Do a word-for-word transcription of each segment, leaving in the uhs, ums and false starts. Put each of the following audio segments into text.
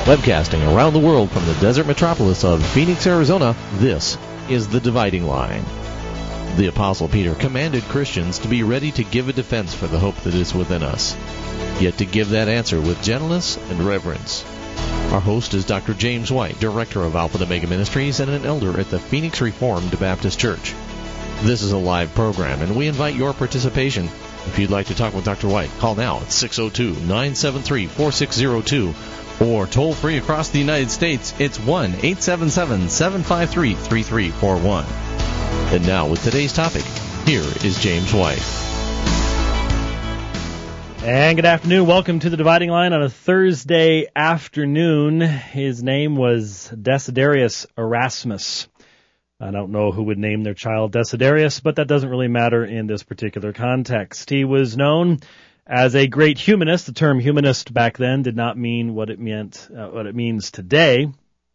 Webcasting around the world from the desert metropolis of Phoenix, Arizona, this is The Dividing Line. The Apostle Peter commanded Christians to be ready to give a defense for the hope that is within us, yet to give that answer with gentleness and reverence. Our host is Doctor James White, Director of Alpha and Omega Ministries and an elder at the Phoenix Reformed Baptist Church. This is a live program, and we invite your participation. If you'd like to talk with Doctor White, call now at six oh two, nine seven three, four six oh two, or toll free across the United States, it's one eight seven seven, seven five three, three three four one. And now, with today's topic, here is James White. And good afternoon. Welcome to The Dividing Line on a Thursday afternoon. His name was Desiderius Erasmus. I don't know who would name their child Desiderius, but that doesn't really matter in this particular context. He was known as a great humanist. The term humanist back then did not mean what it meant, uh, what it means today.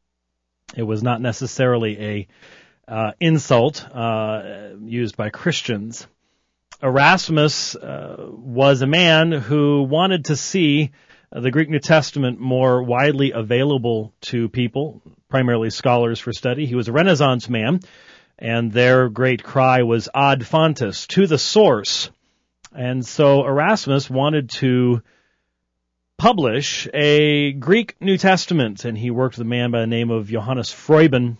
It was not necessarily a uh, insult uh, used by Christians. Erasmus uh, was a man who wanted to see uh, the Greek New Testament more widely available to people, primarily scholars for study. He was a Renaissance man, and their great cry was ad fontes, to the source. And so Erasmus wanted to publish a Greek New Testament, and he worked with a man by the name of Johannes Froben,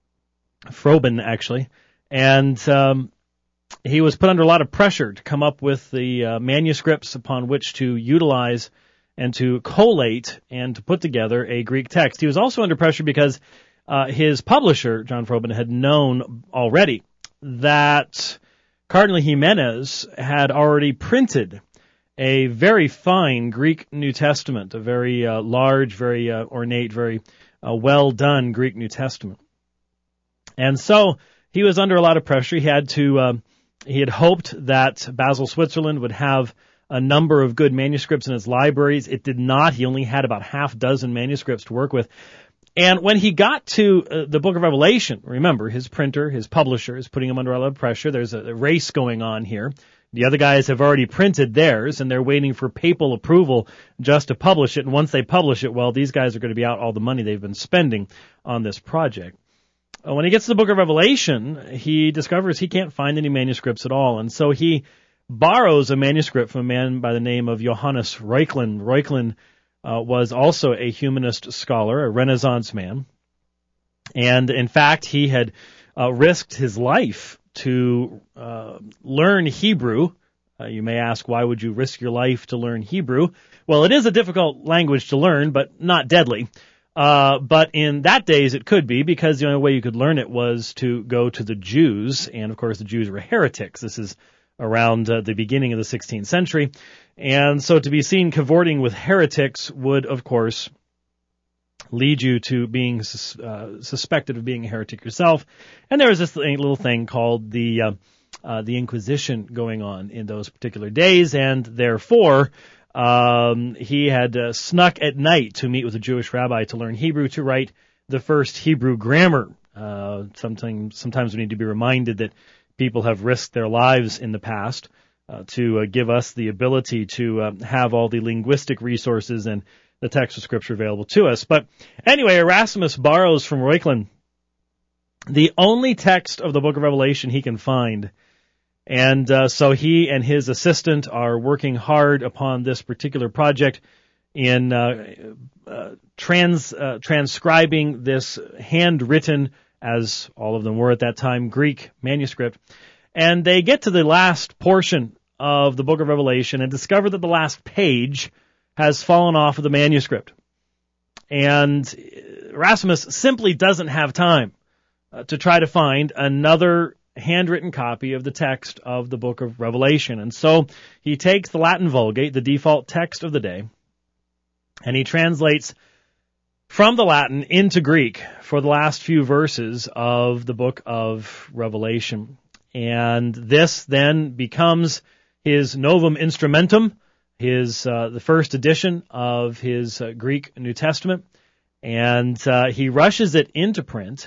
Froben actually, and um, he was put under a lot of pressure to come up with the uh, manuscripts upon which to utilize and to collate and to put together a Greek text. He was also under pressure because uh, his publisher, John Froben, had known already that Cardinal Jimenez had already printed a very fine Greek New Testament, a very uh, large, very uh, ornate, very uh, well-done Greek New Testament. And so he was under a lot of pressure. He had to, uh, he had hoped that Basel, Switzerland would have a number of good manuscripts in its libraries. It did not. He only had about half dozen manuscripts to work with. And when he got to uh, the book of Revelation, remember, his printer, his publisher is putting him under a lot of pressure. There's a, a race going on here. The other guys have already printed theirs, and they're waiting for papal approval just to publish it. And once they publish it, well, these guys are going to be out all the money they've been spending on this project. Uh, when he gets to the book of Revelation, he discovers he can't find any manuscripts at all. And so he borrows a manuscript from a man by the name of Johannes Reuchlin. Reuchlin Uh, was also a humanist scholar, a Renaissance man. And in fact, he had uh, risked his life to uh, learn Hebrew. Uh, you may ask, why would you risk your life to learn Hebrew? Well, it is a difficult language to learn, but not deadly. Uh, but in that days it could be, because the only way you could learn it was to go to the Jews. And of course, the Jews were heretics. This is around uh, the beginning of the sixteenth century. And so to be seen cavorting with heretics would, of course, lead you to being sus- uh, suspected of being a heretic yourself. And there was this thing, little thing called the uh, uh, the Inquisition going on in those particular days, and therefore um, he had uh, snuck at night to meet with a Jewish rabbi to learn Hebrew, to write the first Hebrew grammar. Uh, sometimes, sometimes we need to be reminded that people have risked their lives in the past Uh, to uh, give us the ability to uh, have all the linguistic resources and the text of Scripture available to us. But anyway, Erasmus borrows from Reuchlin the only text of the book of Revelation he can find. And uh, so he and his assistant are working hard upon this particular project in uh, uh, trans uh, transcribing this handwritten, as all of them were at that time, Greek manuscript. And they get to the last portion of the book of Revelation and discover that the last page has fallen off of the manuscript. And Erasmus simply doesn't have time uh, to try to find another handwritten copy of the text of the book of Revelation. And so he takes the Latin Vulgate, the default text of the day, and he translates from the Latin into Greek for the last few verses of the book of Revelation. And this then becomes his Novum Instrumentum, his uh, the first edition of his uh, Greek New Testament. And uh, he rushes it into print,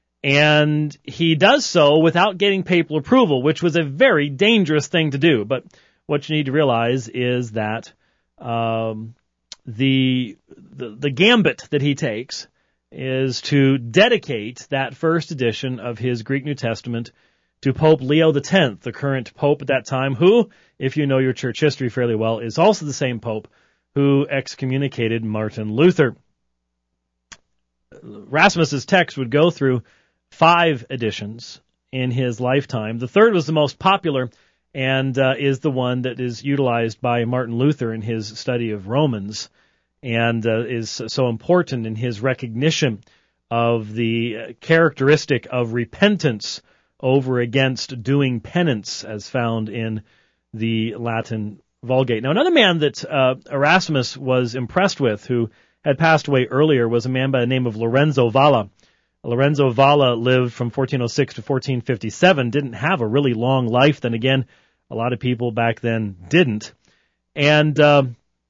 and he does so without getting papal approval, which was a very dangerous thing to do. But what you need to realize is that um, the, the the gambit that he takes is to dedicate that first edition of his Greek New Testament to Pope Leo the tenth, the current pope at that time, who, if you know your church history fairly well, is also the same pope who excommunicated Martin Luther. Erasmus's text would go through five editions in his lifetime. The third was the most popular and uh, is the one that is utilized by Martin Luther in his study of Romans and uh, is so important in his recognition of the characteristic of repentance over against doing penance as found in the Latin Vulgate. Now, another man that uh, Erasmus was impressed with, who had passed away earlier, was a man by the name of Lorenzo Valla. Lorenzo Valla lived from fourteen oh six to fourteen fifty-seven, didn't have a really long life. Then again, a lot of people back then didn't. And uh,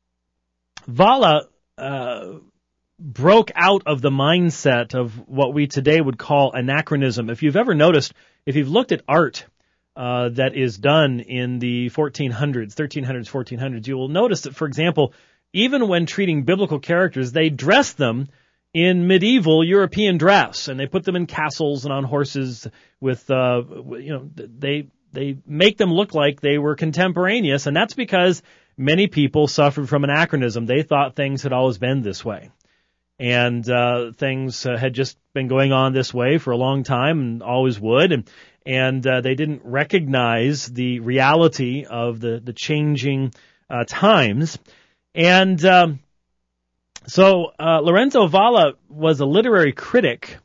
Valla uh, broke out of the mindset of what we today would call anachronism. If you've ever noticed, if you've looked at art uh, that is done in the fourteen hundreds, thirteen hundreds, fourteen hundreds, you will notice that, for example, even when treating biblical characters, they dress them in medieval European dress, and they put them in castles and on horses with, uh, you know, they they make them look like they were contemporaneous, and that's because many people suffered from anachronism. They thought things had always been this way. And uh, things uh, had just been going on this way for a long time and always would, and and uh, they didn't recognize the reality of the, the changing uh, times. And um, so uh, Lorenzo Valla was a literary critic,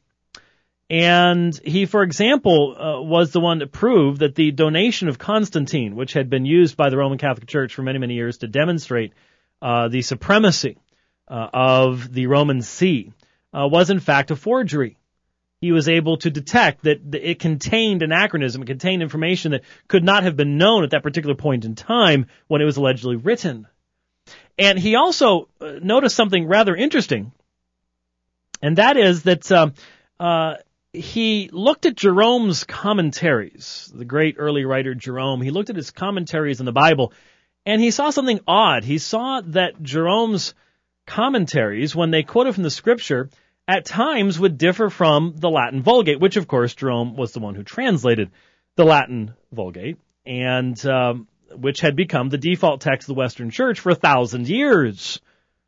and he, for example, uh, was the one that proved that the donation of Constantine, which had been used by the Roman Catholic Church for many, many years to demonstrate uh, the supremacy Uh, of the Roman See, uh, was in fact a forgery. He was able to detect that it contained anachronism, it contained information that could not have been known at that particular point in time when it was allegedly written. And he also uh, noticed something rather interesting, and that is that uh, uh, he looked at Jerome's commentaries, the great early writer Jerome. He looked at his commentaries in the Bible, and he saw something odd. He saw that Jerome's commentaries, when they quoted from the scripture, at times would differ from the Latin Vulgate, which of course Jerome was the one who translated the Latin Vulgate, and um, which had become the default text of the Western Church for a thousand years.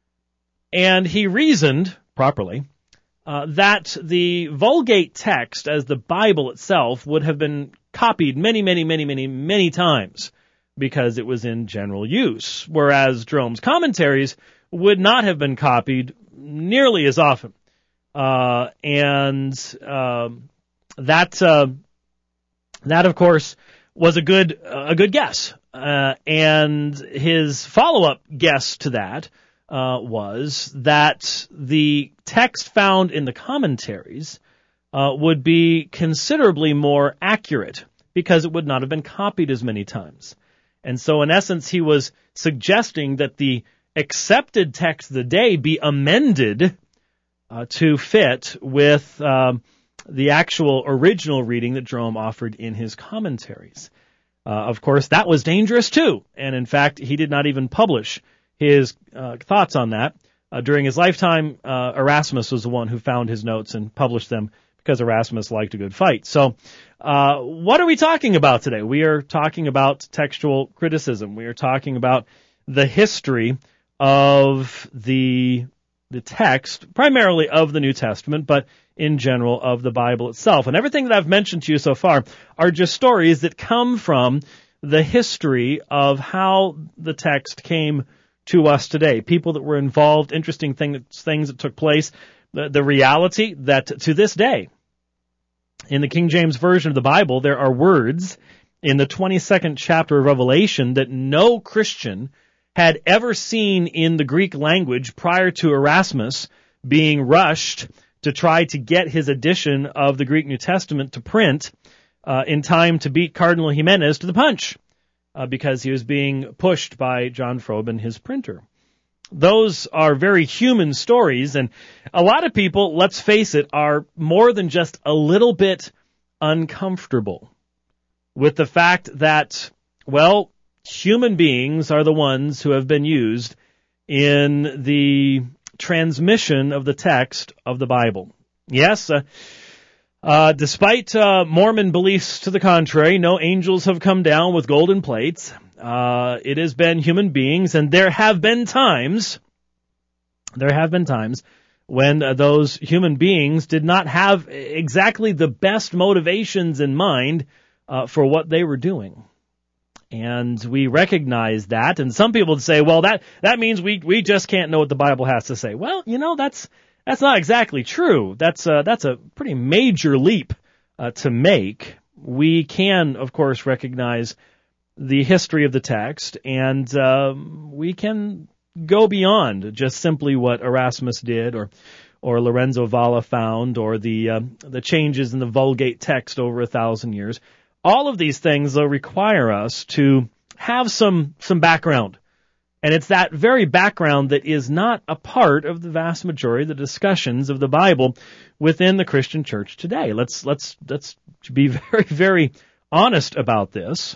And he reasoned, properly, uh, that the Vulgate text, as the Bible itself, would have been copied many, many, many, many, many times because it was in general use, whereas Jerome's commentaries would not have been copied nearly as often. Uh, and uh, that, uh, that, of course, was a good a good guess. Uh, and his follow-up guess to that uh, was that the text found in the commentaries uh, would be considerably more accurate because it would not have been copied as many times. And so, in essence, he was suggesting that the accepted text of the day be amended uh, to fit with um, the actual original reading that Jerome offered in his commentaries. Uh, of course, that was dangerous too, and in fact, he did not even publish his uh, thoughts on that. Uh, during his lifetime, uh, Erasmus was the one who found his notes and published them because Erasmus liked a good fight. So, uh, what are we talking about today? We are talking about textual criticism. We are talking about the history of the the text, primarily of the New Testament, but in general of the Bible itself. And everything that I've mentioned to you so far are just stories that come from the history of how the text came to us today. People that were involved, interesting thing, things that took place, the, the reality that to this day, in the King James Version of the Bible, there are words in the twenty-second chapter of Revelation that no Christian had ever seen in the Greek language prior to Erasmus being rushed to try to get his edition of the Greek New Testament to print uh, in time to beat Cardinal Jimenez to the punch uh, because he was being pushed by John Froben, his printer. Those are very human stories, and a lot of people, let's face it, are more than just a little bit uncomfortable with the fact that, well, human beings are the ones who have been used in the transmission of the text of the Bible. Yes, uh, uh, despite uh, Mormon beliefs to the contrary, no angels have come down with golden plates. Uh, it has been human beings, and there have been times, there have been times when uh, those human beings did not have exactly the best motivations in mind uh, for what they were doing. And we recognize that, and some people would say, well, that, that means we, we just can't know what the Bible has to say. Well, you know, that's, that's not exactly true. That's, uh, that's a pretty major leap, uh, to make. We can, of course, recognize the history of the text, and, um, we can go beyond just simply what Erasmus did, or, or Lorenzo Valla found, or the, uh, the changes in the Vulgate text over a thousand years. All of these things, though, require us to have some some background. And it's that very background that is not a part of the vast majority of the discussions of the Bible within the Christian church today. Let's let's let's be very, very honest about this.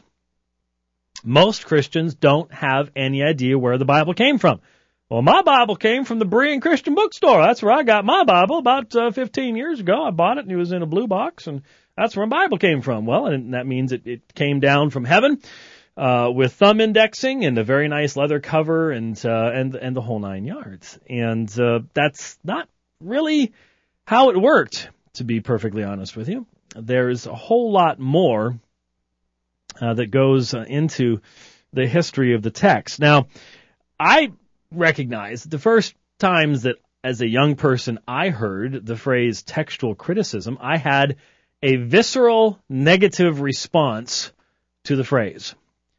Most Christians don't have any idea where the Bible came from. Well, my Bible came from the Berean Christian bookstore. That's where I got my Bible about uh, fifteen years ago. I bought it, and it was in a blue box, and that's where my Bible came from. Well, and that means it, it came down from heaven uh, with thumb indexing and a very nice leather cover, and uh, and and the whole nine yards. And uh, that's not really how it worked, to be perfectly honest with you. There's a whole lot more uh, that goes uh, into the history of the text. Now, I recognize the first times that, as a young person, I heard the phrase textual criticism, I had a visceral negative response to the phrase.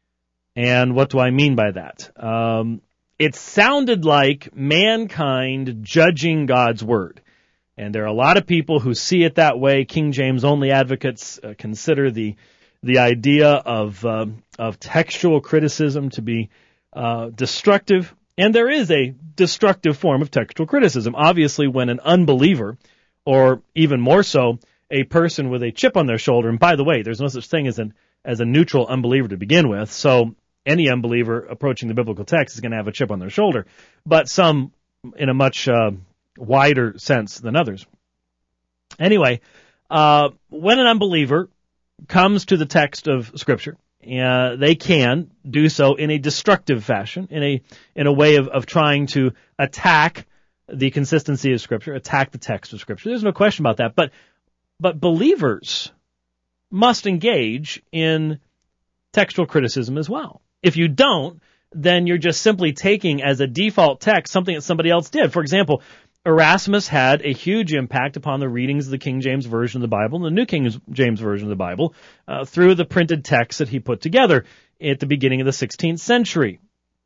And what do I mean by that? Um, it sounded like mankind judging God's word. And there are a lot of people who see it that way. King James only advocates uh, consider the the idea of uh, of textual criticism to be uh, destructive. And there is a destructive form of textual criticism. Obviously, when an unbeliever, or even more so, a person with a chip on their shoulder, and by the way, there's no such thing as an as a neutral unbeliever to begin with, so any unbeliever approaching the biblical text is going to have a chip on their shoulder, but some in a much uh, wider sense than others. Anyway, uh, when an unbeliever comes to the text of Scripture, uh, they can do so in a destructive fashion, in a in a way of, of trying to attack the consistency of Scripture, attack the text of Scripture. There's no question about that, but But believers must engage in textual criticism as well. If you don't, then you're just simply taking as a default text something that somebody else did. For example, Erasmus had a huge impact upon the readings of the King James Version of the Bible and the New King James Version of the Bible uh, through the printed texts that he put together at the beginning of the sixteenth century.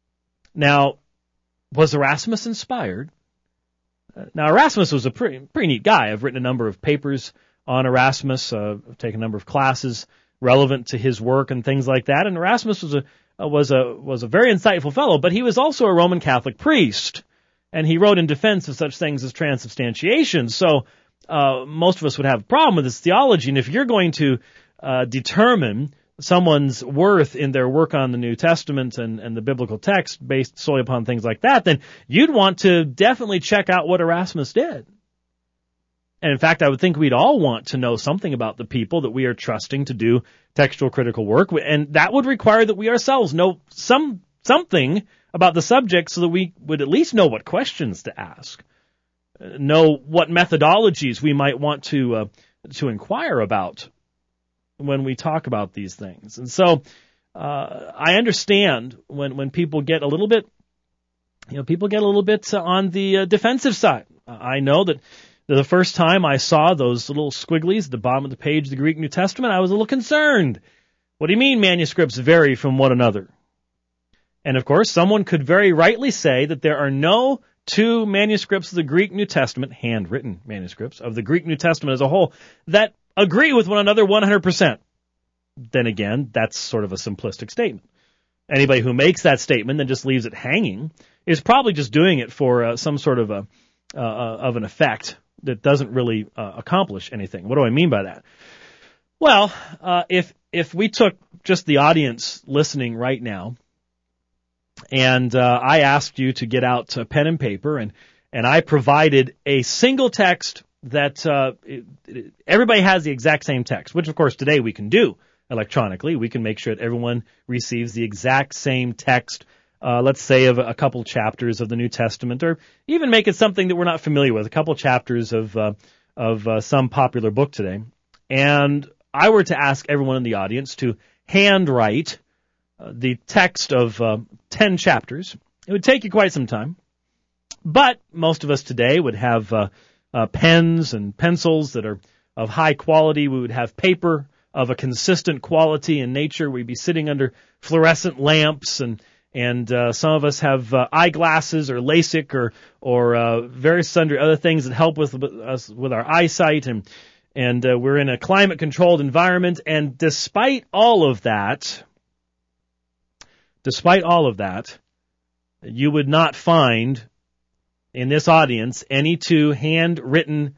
Now, was Erasmus inspired? Uh, now, Erasmus was a pretty, pretty neat guy. I've written a number of papers on Erasmus, uh, I've taken a number of classes relevant to his work and things like that. And Erasmus was a uh, was a was a very insightful fellow, but he was also a Roman Catholic priest, and he wrote in defense of such things as transubstantiation. So uh, most of us would have a problem with his theology. And if you're going to uh, determine someone's worth in their work on the New Testament and, and the biblical text based solely upon things like that, then you'd want to definitely check out what Erasmus did. And in fact, I would think we'd all want to know something about the people that we are trusting to do textual critical work, and that would require that we ourselves know some something about the subject so that we would at least know what questions to ask, know what methodologies we might want to uh, to inquire about when we talk about these things. And so uh, I understand when when people get a little bit, you know, people get a little bit uh, on the uh, defensive side. Uh, I know that the first time I saw those little squigglies at the bottom of the page of the Greek New Testament, I was a little concerned. What do you mean manuscripts vary from one another? And of course, someone could very rightly say that there are no two manuscripts of the Greek New Testament, handwritten manuscripts of the Greek New Testament as a whole, that agree with one another one hundred percent. Then again, that's sort of a simplistic statement. Anybody who makes that statement and just leaves it hanging is probably just doing it for uh, some sort of a uh, of an effect that doesn't really uh, accomplish anything. What do I mean by that? Well, uh, if if we took just the audience listening right now And uh, I asked you to get out uh, pen and paper, and, and I provided a single text that uh, it, it, everybody has the exact same text, which, of course, today we can do electronically. We can make sure that everyone receives the exact same text, uh, let's say, of a couple chapters of the New Testament, or even make it something that we're not familiar with, a couple chapters of uh, of uh, some popular book today. And I were to ask everyone in the audience to handwrite uh, the text of uh, ten chapters. It would take you quite some time, but most of us today would have uh, uh, pens and pencils that are of high quality. We would have paper of a consistent quality and nature. We'd be sitting under fluorescent lamps, and and uh, some of us have uh, eyeglasses or LASIK or or uh, various sundry other things that help with us with our eyesight, and and uh, we're in a climate-controlled environment. And despite all of that, despite all of that, you would not find in this audience any two handwritten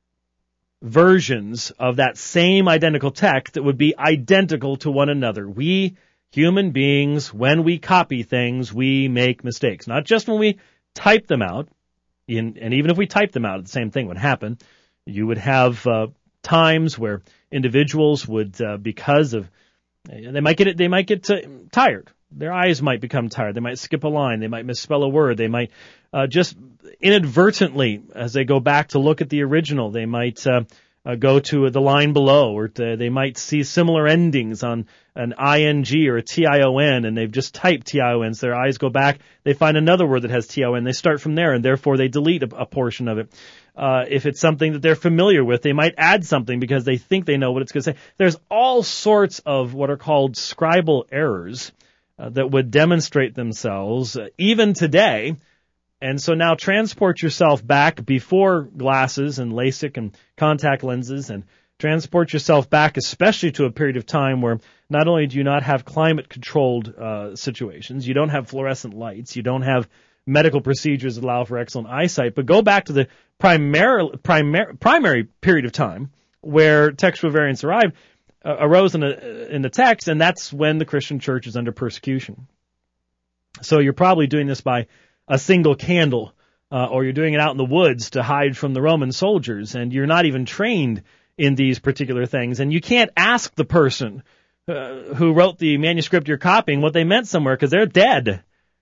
versions of that same identical text that would be identical to one another. We human beings, when we copy things, we make mistakes. Not just when we type them out, in, and even if we type them out, the same thing would happen. You would have uh, times where individuals would, uh, because of, they might get it, they might get uh, tired. Their eyes might become tired. They might skip a line. They might misspell a word. They might uh, just inadvertently, as they go back to look at the original, they might uh, uh, go to the line below, or to, they might see similar endings on an ing or a tion, and they've just typed tion. So their eyes go back. They find another word that has ton. They start from there, and therefore they delete a, a portion of it. Uh, if it's something that they're familiar with, they might add something because they think they know what it's going to say. There's all sorts of what are called scribal errors Uh, that would demonstrate themselves uh, even today. And so now transport yourself back before glasses and LASIK and contact lenses, and transport yourself back especially to a period of time where not only do you not have climate-controlled uh, situations, you don't have fluorescent lights, you don't have medical procedures that allow for excellent eyesight, but go back to the primary, primary, primary period of time where textual variants arrived, Uh, arose in, a, in the text, and that's when the Christian church is under persecution. So you're probably doing this by a single candle, uh, or you're doing it out in the woods to hide from the Roman soldiers, and you're not even trained in these particular things, and you can't ask the person uh, who wrote the manuscript you're copying what they meant somewhere, because they're dead.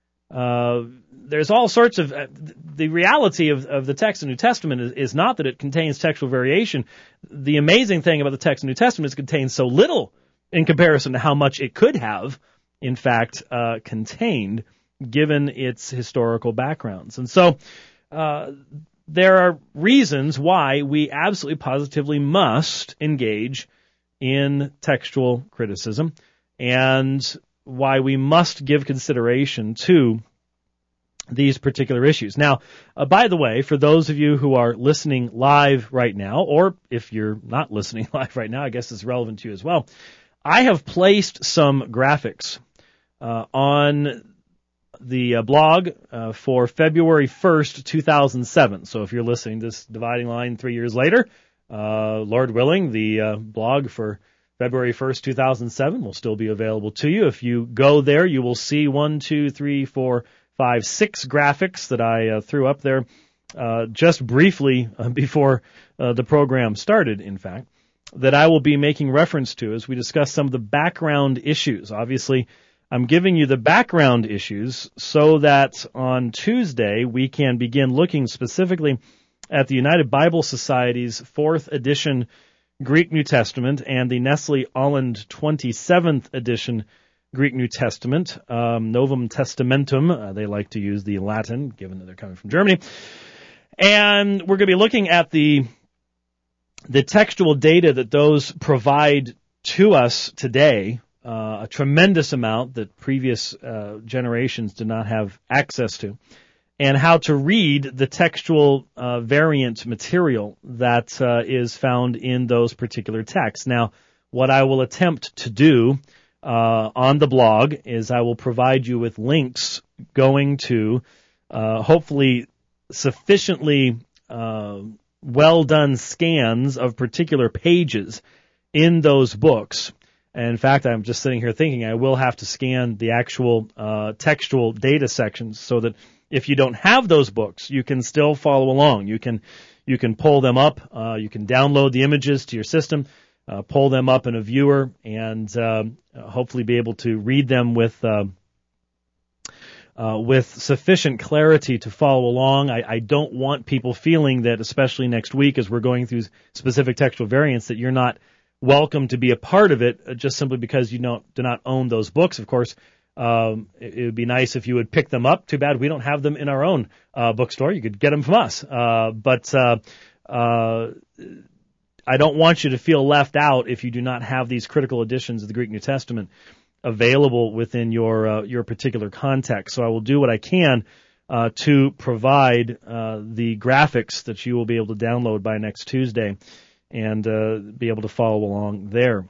Uh, there's all sorts of, uh, the reality of, of the text of the New Testament is, is not that it contains textual variation. The amazing thing about the text of the New Testament is it contains so little in comparison to how much it could have, in fact, uh, contained, given its historical backgrounds. And so, uh, there are reasons why we absolutely positively must engage in textual criticism, and why we must give consideration to these particular issues. Now, uh, by the way, for those of you who are listening live right now, or if you're not listening live right now, I guess it's relevant to you as well, I have placed some graphics uh, on the uh, blog uh, for February first, two thousand seven. So if you're listening to this Dividing Line three years later, uh, Lord willing, the uh, blog for February first, two thousand seven will still be available to you. If you go there, you will see one, two, three, four, five, six graphics that I uh, threw up there uh, just briefly uh, before uh, the program started, in fact, that I will be making reference to as we discuss some of the background issues. Obviously, I'm giving you the background issues so that on Tuesday we can begin looking specifically at the United Bible Society's fourth edition Greek New Testament and the Nestle Aland twenty-seventh edition Greek New Testament, um, Novum Testamentum. Uh, they like to use the Latin, given that they're coming from Germany. And we're going to be looking at the the textual data that those provide to us today, uh, a tremendous amount that previous uh, generations did not have access to, and how to read the textual uh, variant material that uh, is found in those particular texts. Now, what I will attempt to do uh, on the blog is I will provide you with links going to uh, hopefully sufficiently uh, well-done scans of particular pages in those books And in fact, I'm just sitting here thinking I will have to scan the actual uh, textual data sections so that if you don't have those books, you can still follow along. You can you can pull them up. Uh, you can download the images to your system, uh, pull them up in a viewer, and uh, hopefully be able to read them with uh, uh, with sufficient clarity to follow along. I, I don't want people feeling that, especially next week as we're going through specific textual variants, that you're not welcome to be a part of it just simply because you don't do not own those books. Of course, um, it, it would be nice if you would pick them up. Too bad we don't have them in our own uh, bookstore. You could get them from us. Uh, but uh, uh, I don't want you to feel left out if you do not have these critical editions of the Greek New Testament available within your uh, your particular context. So I will do what I can uh, to provide uh, the graphics that you will be able to download by next Tuesday and uh, be able to follow along there.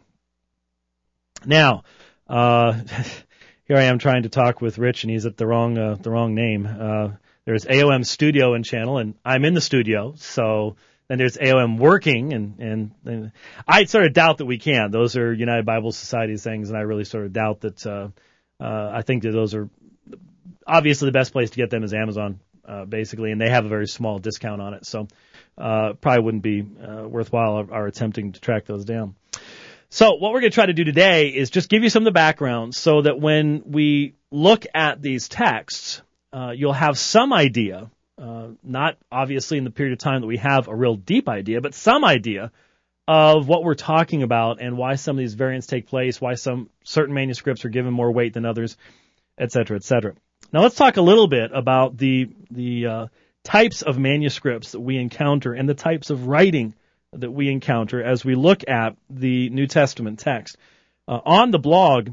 Now, uh, here I am trying to talk with Rich, and he's at the wrong uh, the wrong name. Uh, there's A O M Studio and Channel, and I'm in the studio, so then there's A O M Working, and, and, and I sort of doubt that we can. Those are United Bible Society things, and I really sort of doubt that. Uh, uh, I think that those are obviously the best place to get them is Amazon, uh, basically, and they have a very small discount on it, so uh, probably wouldn't be uh, worthwhile our, our attempting to track those down. So what we're going to try to do today is just give you some of the background so that when we look at these texts, uh, you'll have some idea, uh, not obviously in the period of time that we have a real deep idea, but some idea of what we're talking about and why some of these variants take place, why some certain manuscripts are given more weight than others, et cetera, et cetera. Now let's talk a little bit about the the uh, types of manuscripts that we encounter and the types of writing that we encounter as we look at the New Testament text. Uh, on the blog,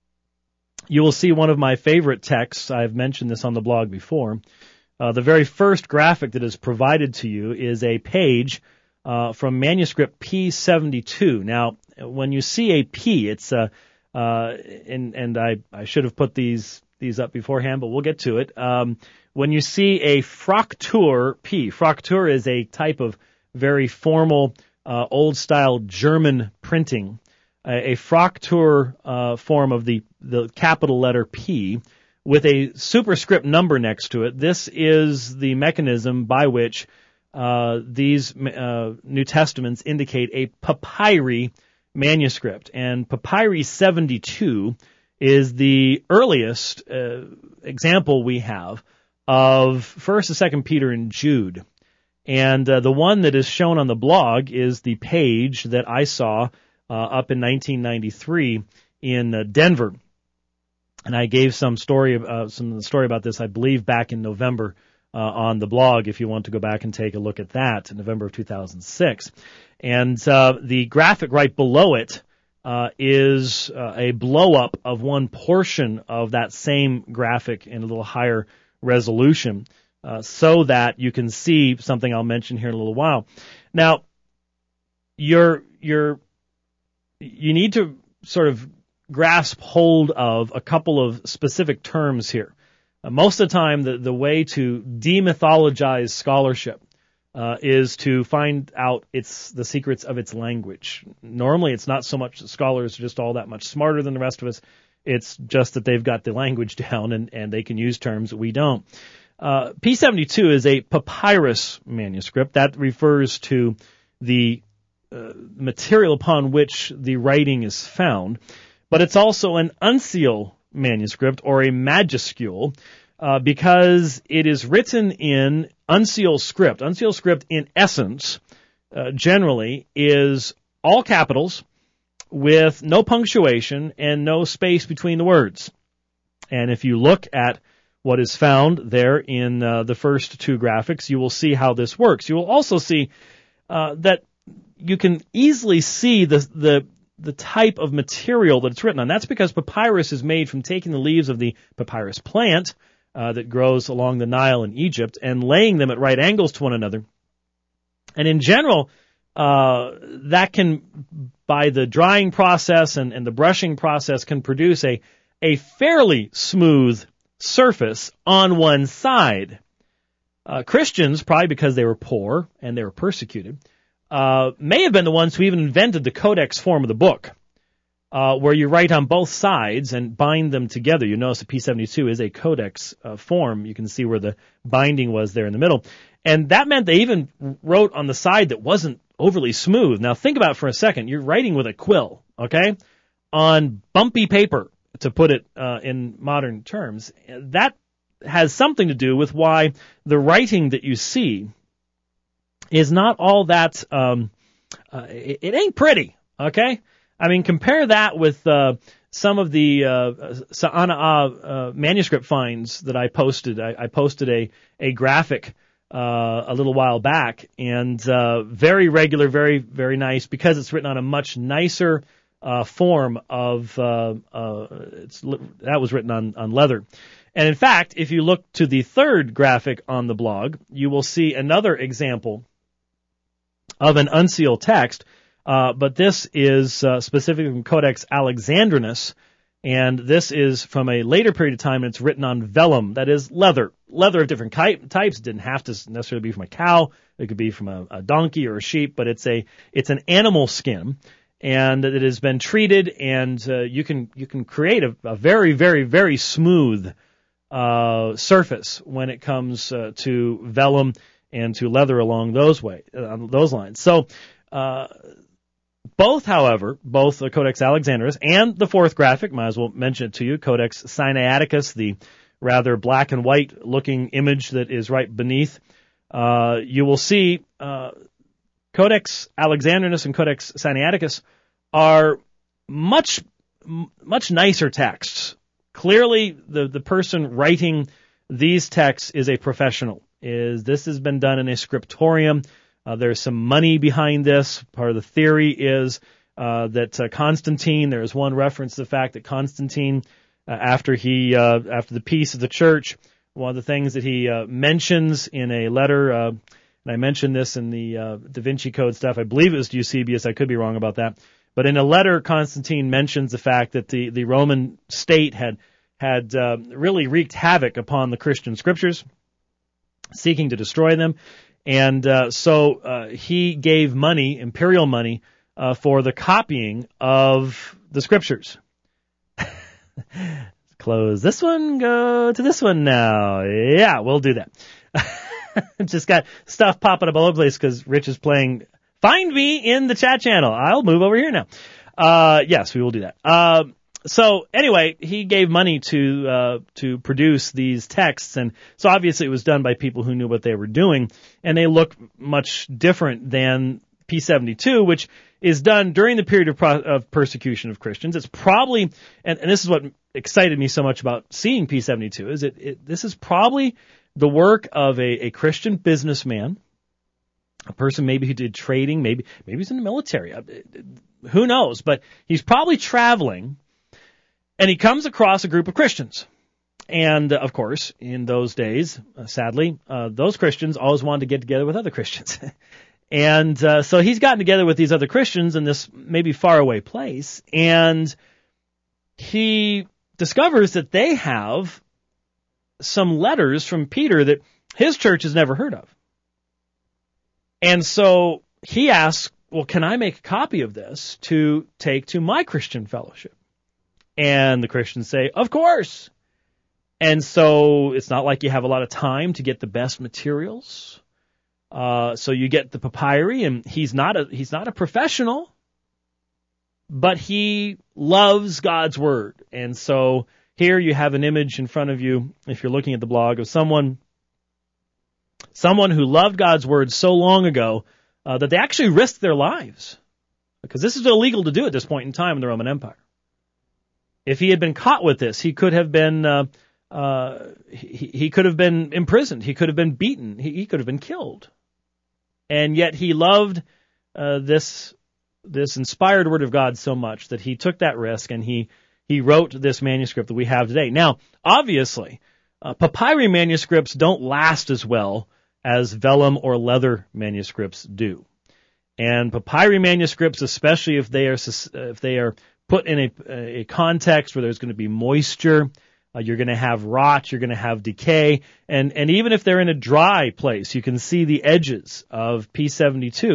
you will see one of my favorite texts. I've mentioned this on the blog before. Uh, the very first graphic that is provided to you is a page uh, from manuscript P seventy-two. Now, when you see a P, it's a, uh, and, and I, I should have put these these up beforehand, but we'll get to it. Um, when you see a Fraktur P, Fraktur is a type of very formal, uh, old-style German printing, a, a Fraktur uh, form of the, the capital letter P with a superscript number next to it. This is the mechanism by which uh, these uh, New Testaments indicate a papyri manuscript. And papyri seventy-two is the earliest uh, example we have of First and Second Peter and Jude. And uh, the one that is shown on the blog is the page that I saw uh, up in nineteen ninety-three in uh, Denver. And I gave some story, uh, some story about this, I believe, back in November uh, on the blog, if you want to go back and take a look at that, in November of two thousand six. And uh, the graphic right below it uh, is uh, a blow-up of one portion of that same graphic in a little higher resolution. Uh, so that you can see something I'll mention here in a little while. Now, you're, you're, you need to sort of grasp hold of a couple of specific terms here. Uh, most of the time, the, the way to demythologize scholarship uh, is to find out its the secrets of its language. Normally, it's not so much that scholars are just all that much smarter than the rest of us. It's just that they've got the language down and, and they can use terms that we don't. Uh, P seventy-two is a papyrus manuscript. That refers to the uh, material upon which the writing is found. But it's also an uncial manuscript or a majuscule uh, because it is written in uncial script. Uncial script, in essence, uh, generally is all capitals with no punctuation and no space between the words. And if you look at what is found there in uh, the first two graphics, you will see how this works. You will also see uh, that you can easily see the, the the type of material that it's written on. That's because papyrus is made from taking the leaves of the papyrus plant uh, that grows along the Nile in Egypt and laying them at right angles to one another. And in general, uh, that can, by the drying process and, and the brushing process, can produce a, a fairly smooth surface on one side. Uh, Christians, probably because they were poor and they were persecuted, uh, may have been the ones who even invented the codex form of the book. uh, where you write on both sides and bind them together. You notice the P seventy-two is a codex uh, form. You can see where the binding was there in the middle. And that meant they even wrote on the side that wasn't overly smooth. Now think about it for a second. You're writing with a quill, okay, on bumpy paper, to put it uh, in modern terms. That has something to do with why the writing that you see is not all that, um, uh, it, it ain't pretty, okay? I mean, compare that with uh, some of the uh, Sa'ana'a uh, manuscript finds that I posted. I, I posted a, a graphic uh, a little while back, and uh, very regular, very, very nice, because it's written on a much nicer uh, form of, uh, uh, it's, that was written on, on leather. And in fact, if you look to the third graphic on the blog, you will see another example of an unsealed text, uh, but this is uh, specifically from Codex Alexandrinus, and this is from a later period of time, and it's written on vellum, that is leather. Leather of different types. It didn't have to necessarily be from a cow. It could be from a, a donkey or a sheep, but it's a it's an animal skin, and it has been treated, and uh, you can you can create a, a very, very, very smooth Uh, surface when it comes uh, to vellum and to leather along those way, uh, those lines. So, uh, both, however, both the Codex Alexandrinus and the fourth graphic, might as well mention it to you, Codex Sinaiticus, the rather black and white looking image that is right beneath, uh, you will see, uh, Codex Alexandrinus and Codex Sinaiticus are much, much nicer texts. Clearly, the, the person writing these texts is a professional. Is this has been done in a scriptorium. Uh, there's some money behind this. Part of the theory is uh, that uh, Constantine. There is one reference to the fact that Constantine, uh, after he uh, after the peace of the church, one of the things that he uh, mentions in a letter, uh, and I mentioned this in the uh, Da Vinci Code stuff. I believe it was to Eusebius. I could be wrong about that. But in a letter, Constantine mentions the fact that the, the Roman state had had uh, really wreaked havoc upon the Christian scriptures, seeking to destroy them. And uh, so uh, he gave money, imperial money, uh, for the copying of the scriptures. Close this one, go to this one now. Yeah, we'll do that. Just got stuff popping up all over the place because Rich is playing Find Me in the chat channel. I'll move over here now. Uh, yes, we will do that. Uh, so anyway, he gave money to, uh, to produce these texts. And so obviously it was done by people who knew what they were doing. And they look much different than P seventy-two, which is done during the period of, pro- of persecution of Christians. It's probably, and, and this is what excited me so much about seeing P seventy-two, is it, it this is probably the work of a, a Christian businessman. A person maybe who did trading, maybe maybe he's in the military. Who knows? But he's probably traveling, and he comes across a group of Christians. And, uh, of course, in those days, uh, sadly, uh, those Christians always wanted to get together with other Christians. and uh, so he's gotten together with these other Christians in this maybe faraway place, and he discovers that they have some letters from Peter that his church has never heard of. And so he asks, well, can I make a copy of this to take to my Christian fellowship? And the Christians say, of course. And so it's not like you have a lot of time to get the best materials. Uh, so you get the papyri, and he's not a, he's not a professional, but he loves God's word. And so here you have an image in front of you, if you're looking at the blog, of someone Someone who loved God's word so long ago uh, that they actually risked their lives. Because this is illegal to do at this point in time in the Roman Empire. If he had been caught with this, he could have been uh, uh, he, he could have been imprisoned. He could have been beaten. He, he could have been killed. And yet he loved uh, this this inspired word of God so much that he took that risk, and he he wrote this manuscript that we have today. Now, obviously, uh, papyri manuscripts don't last as well as vellum or leather manuscripts do. And papyri manuscripts, especially if they are if they are put in a, a context where there's going to be moisture, uh, you're going to have rot, you're going to have decay, and and even if they're in a dry place, you can see the edges of P seventy-two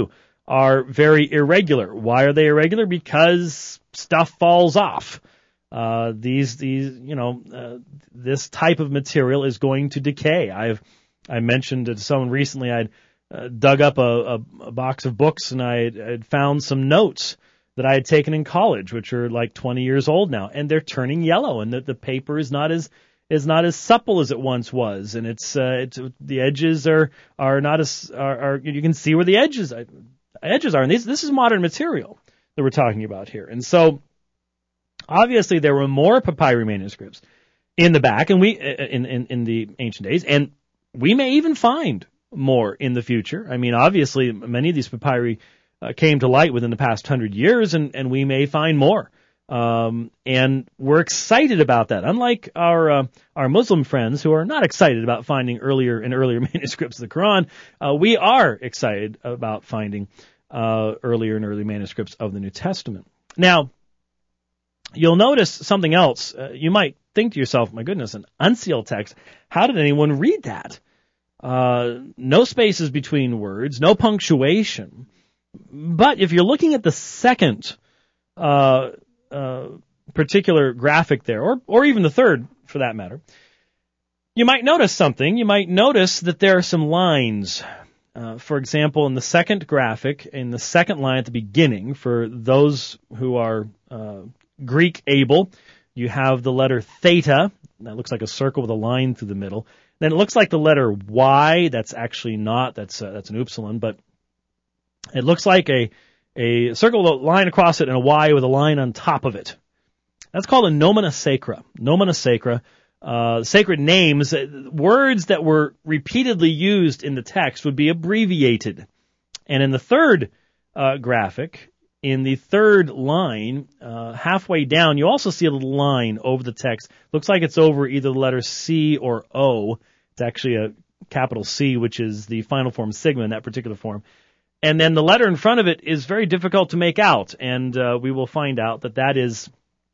are very irregular. Why are they irregular? Because stuff falls off. Uh, these, these, you know, uh, this type of material is going to decay. I've, I mentioned to someone recently I'd uh, dug up a, a, a box of books and I had found some notes that I had taken in college, which are like twenty years old now, and they're turning yellow, and the, the paper is not as is not as supple as it once was, and it's uh, it's the edges are are not as are, are you can see where the edges edges are, and these this is modern material that we're talking about here, and so obviously there were more papyri manuscripts in the back, and we in in, in the ancient days, and we may even find more in the future. I mean, obviously many of these papyri uh, came to light within the past hundred years, and and we may find more. Um, and we're excited about that. Unlike our uh, our Muslim friends who are not excited about finding earlier and earlier manuscripts of the Quran, uh, we are excited about finding uh, earlier and earlier manuscripts of the New Testament. Now, you'll notice something else. Uh, you might think to yourself, "My goodness, an unsealed text. How did anyone read that? Uh, no spaces between words, no punctuation." But if you're looking at the second uh Uh, particular graphic there, or or even the third, for that matter, you might notice something. You might notice that there are some lines. Uh, for example, in the second graphic, in the second line at the beginning, for those who are uh, Greek able, you have the letter theta. That looks like a circle with a line through the middle. Then it looks like the letter Y. That's actually not. That's uh, that's an upsilon, but it looks like a A circle with a line across it and a Y with a line on top of it. That's called a nomina sacra. Nomina sacra, uh, sacred names, uh, words that were repeatedly used in the text would be abbreviated. And in the third uh, graphic, in the third line, uh, halfway down, you also see a little line over the text. Looks like it's over either the letter C or O. It's actually a capital C, which is the final form sigma in that particular form. And then the letter in front of it is very difficult to make out, and uh, we will find out that that is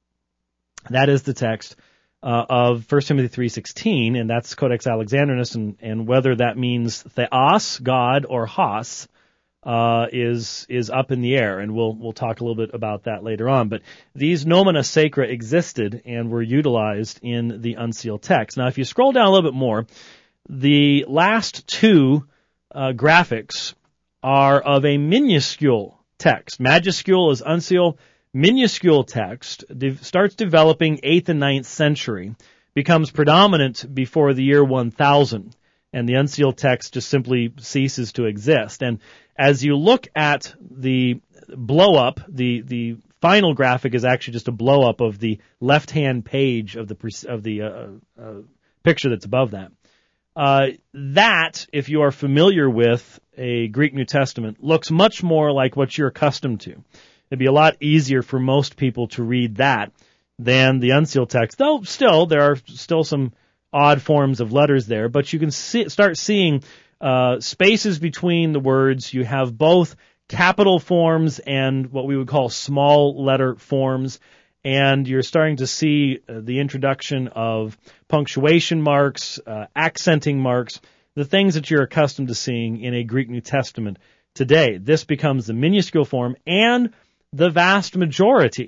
that is the text uh, of First Timothy three sixteen, and that's Codex Alexandrinus, and, and whether that means theos, God, or hos, uh, is is up in the air, and we'll we'll talk a little bit about that later on. But these nomina sacra existed and were utilized in the unsealed text. Now, if you scroll down a little bit more, the last two uh, graphics are of a minuscule text. Majuscule is unsealed. Minuscule text de- starts developing eighth and ninth century, becomes predominant before the year one thousand, and the unsealed text just simply ceases to exist. And as you look at the blow-up, the, the final graphic is actually just a blow-up of the left-hand page of the, of the uh, uh, picture that's above that. Uh, that, if you are familiar with a Greek New Testament, looks much more like what you're accustomed to. It'd be a lot easier for most people to read that than the unsealed text, though still, there are still some odd forms of letters there, but you can see, start seeing uh, spaces between the words. You have both capital forms and what we would call small letter forms, and you're starting to see uh, the introduction of punctuation marks, uh, accenting marks, the things that you're accustomed to seeing in a Greek New Testament today. This becomes the minuscule form, and the vast majority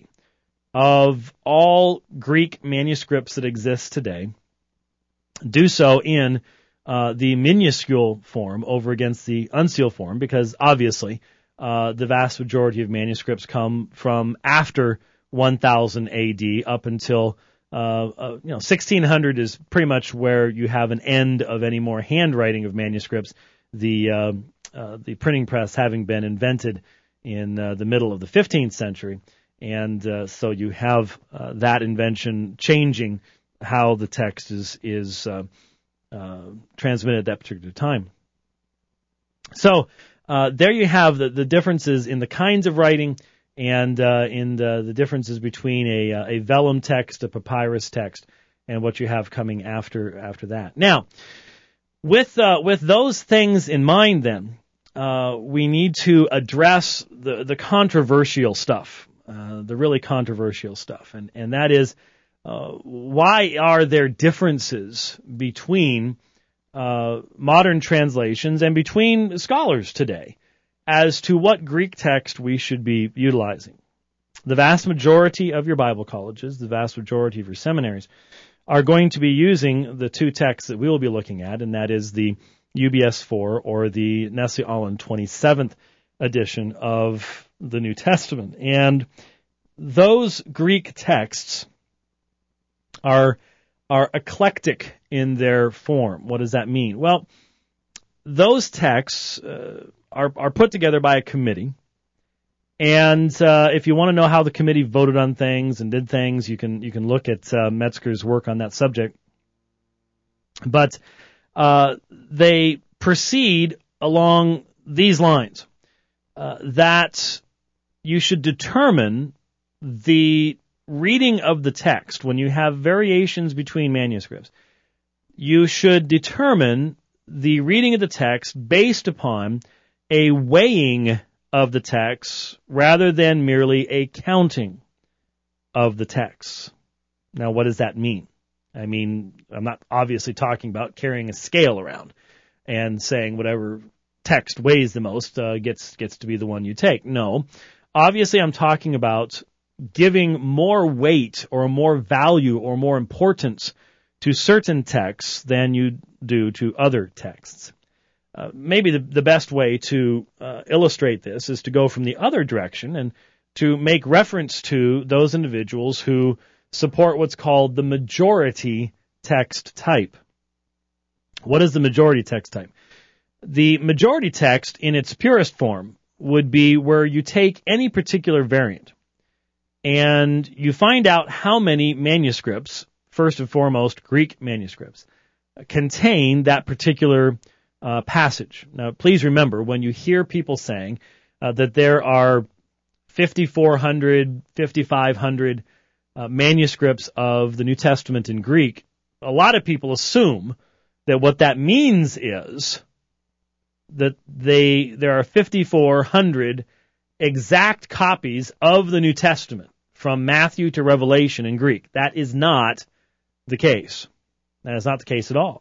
of all Greek manuscripts that exist today do so in uh, the minuscule form over against the unsealed form, because obviously uh, the vast majority of manuscripts come from after one thousand A D up until uh, uh, you know sixteen hundred is pretty much where you have an end of any more handwriting of manuscripts. The uh, uh, the printing press having been invented in uh, the middle of the fifteenth century, and uh, so you have uh, that invention changing how the text is is uh, uh, transmitted at that particular time. So uh, there you have the, the differences in the kinds of writing, and uh, in the, the differences between a, a vellum text, a papyrus text, and what you have coming after after that. Now, with uh, with those things in mind, then uh, we need to address the the controversial stuff, uh, the really controversial stuff, and and that is uh, why are there differences between uh, modern translations and between scholars today? as to what Greek text we should be utilizing. The vast majority of your Bible colleges, the vast majority of your seminaries, are going to be using the two texts that we will be looking at, and that is the U B S four or the Nestle Aland twenty-seventh edition of the New Testament. And those Greek texts are are eclectic in their form. What does that mean? Well, those texts uh, are are put together by a committee. And uh, if you want to know how the committee voted on things and did things, you can you can look at uh, Metzger's work on that subject. But uh, they proceed along these lines, uh, that you should determine the reading of the text when you have variations between manuscripts. You should determine the reading of the text based upon a weighing of the text rather than merely a counting of the text. Now, what does that mean? I mean, I'm not obviously talking about carrying a scale around and saying whatever text weighs the most uh, gets gets to be the one you take. No. Obviously, I'm talking about giving more weight or more value or more importance to certain texts than you do to other texts. Uh, maybe the, the best way to uh, illustrate this is to go from the other direction and to make reference to those individuals who support what's called the majority text type. What is the majority text type? The majority text in its purest form would be where you take any particular variant and you find out how many manuscripts, first and foremost Greek manuscripts, contain that particular Uh, passage. Now, please remember, when you hear people saying uh, that there are fifty-four hundred, fifty-five hundred uh, manuscripts of the New Testament in Greek, a lot of people assume that what that means is that they there are fifty-four hundred exact copies of the New Testament from Matthew to Revelation in Greek. That is not the case. That is not the case at all.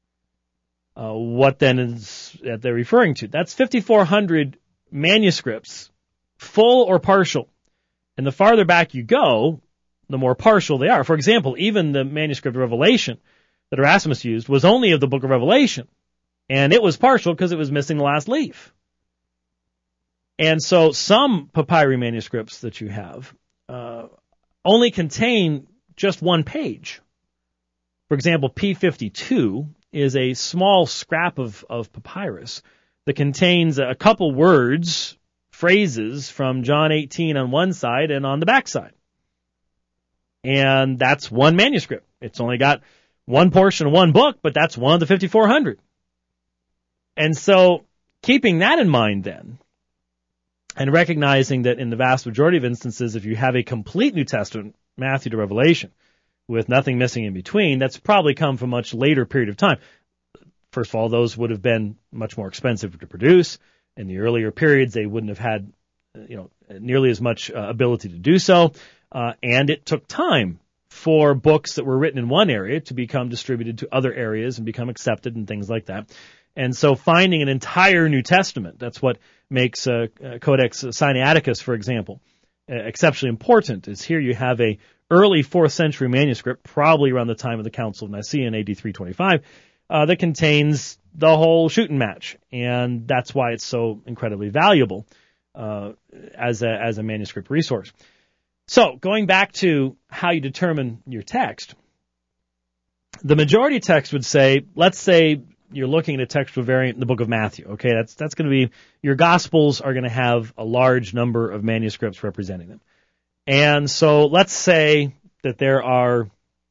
Uh, what then is that they're referring to? That's fifty-four hundred manuscripts, full or partial. And the farther back you go, the more partial they are. For example, even the manuscript of Revelation that Erasmus used was only of the book of Revelation. And it was partial because it was missing the last leaf. And so some papyri manuscripts that you have uh, only contain just one page. For example, P fifty-two is a small scrap of, of papyrus that contains a couple words, phrases from John eighteen on one side and on the back side. And that's one manuscript. It's only got one portion of one book, but that's one of the fifty-four hundred. And so, keeping that in mind then, and recognizing that in the vast majority of instances, if you have a complete New Testament, Matthew to Revelation, with nothing missing in between, that's probably come from a much later period of time. First of all, those would have been much more expensive to produce. In the earlier periods, they wouldn't have had, you know, nearly as much uh, ability to do so. Uh, and it took time for books that were written in one area to become distributed to other areas and become accepted and things like that. And so finding an entire New Testament, that's what makes uh, uh, Codex Sinaiticus, for example, uh, exceptionally important, is here you have a early fourth century manuscript, probably around the time of the Council of Nicaea in A D three twenty-five, uh, that contains the whole shooting match. And that's why it's so incredibly valuable uh, as a as a manuscript resource. So, going back to how you determine your text, the majority text would say, let's say you're looking at a textual variant in the book of Matthew. Okay, that's that's going to be, your Gospels are going to have a large number of manuscripts representing them. And so let's say that there are,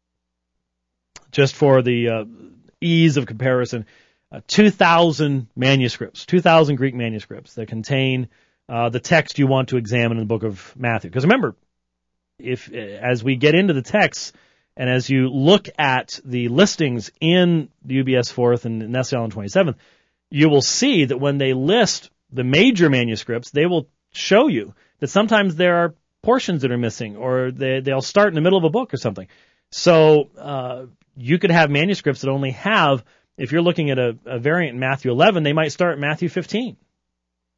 just for the uh, ease of comparison, uh, two thousand manuscripts, two thousand Greek manuscripts that contain uh, the text you want to examine in the book of Matthew. Because remember, if as we get into the text and as you look at the listings in the U B S fourth and Nestle Aland twenty-seventh, you will see that when they list the major manuscripts, they will show you that sometimes there are portions that are missing, or they, they'll start in the middle of a book or something. So uh, you could have manuscripts that only have, if you're looking at a, a variant in Matthew eleven, they might start in Matthew fifteen.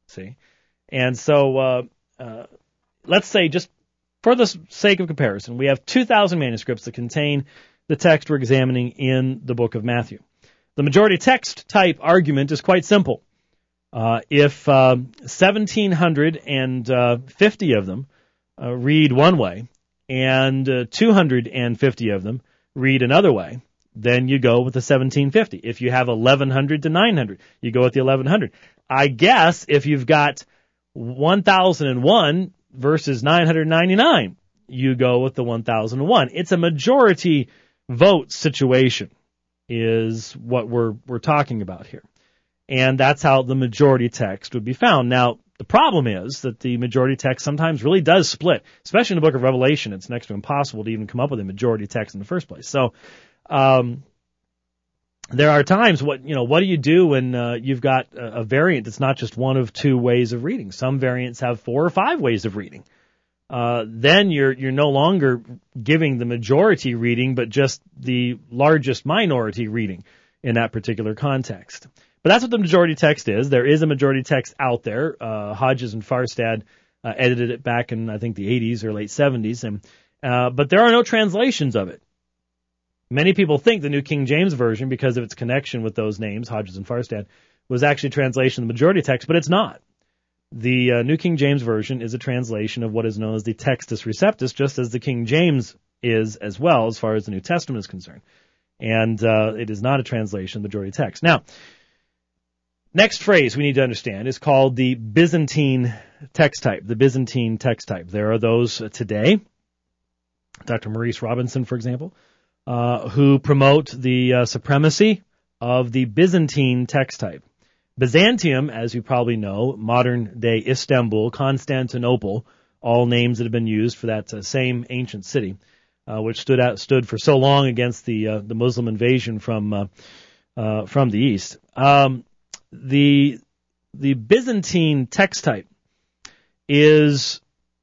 See? And so, uh, uh, let's say, just for the sake of comparison, we have two thousand manuscripts that contain the text we're examining in the book of Matthew. The majority text type argument is quite simple. Uh, if uh, one thousand seven hundred fifty of them uh, read one way and uh, two hundred fifty of them read another way, then you go with the seventeen fifty. If you have eleven hundred to nine hundred, you go with the eleven hundred. I guess if you've got one thousand one versus nine hundred ninety-nine, you go with the one thousand one. It's a majority vote situation is what we're we're talking about here. And that's how the majority text would be found. Now, the problem is that the majority text sometimes really does split, especially in the book of Revelation. It's next to impossible to even come up with a majority text in the first place. So, um, there are times what, you know, what do you do when uh, you've got a, a variant that's not just one of two ways of reading? Some variants have four or five ways of reading. Uh, then you're, you're no longer giving the majority reading, but just the largest minority reading in that particular context. But that's what the majority text is. There is a majority text out there. Uh, Hodges and Farstad uh, edited it back in, I think, the eighties or late seventies. And, uh, but there are no translations of it. Many people think the New King James Version, because of its connection with those names, Hodges and Farstad, was actually a translation of the majority text, but it's not. The uh, New King James Version is a translation of what is known as the Textus Receptus, just as the King James is as well, as far as the New Testament is concerned. And uh, it is not a translation of the majority text. Now, next phrase we need to understand is called the Byzantine text type, the Byzantine text type. There are those today, Doctor Maurice Robinson, for example, uh, who promote the uh, supremacy of the Byzantine text type. Byzantium, as you probably know, modern-day Istanbul, Constantinople, all names that have been used for that uh, same ancient city, uh, which stood out, stood for so long against the uh, the Muslim invasion from uh, uh, from the east. Um, the the Byzantine text type is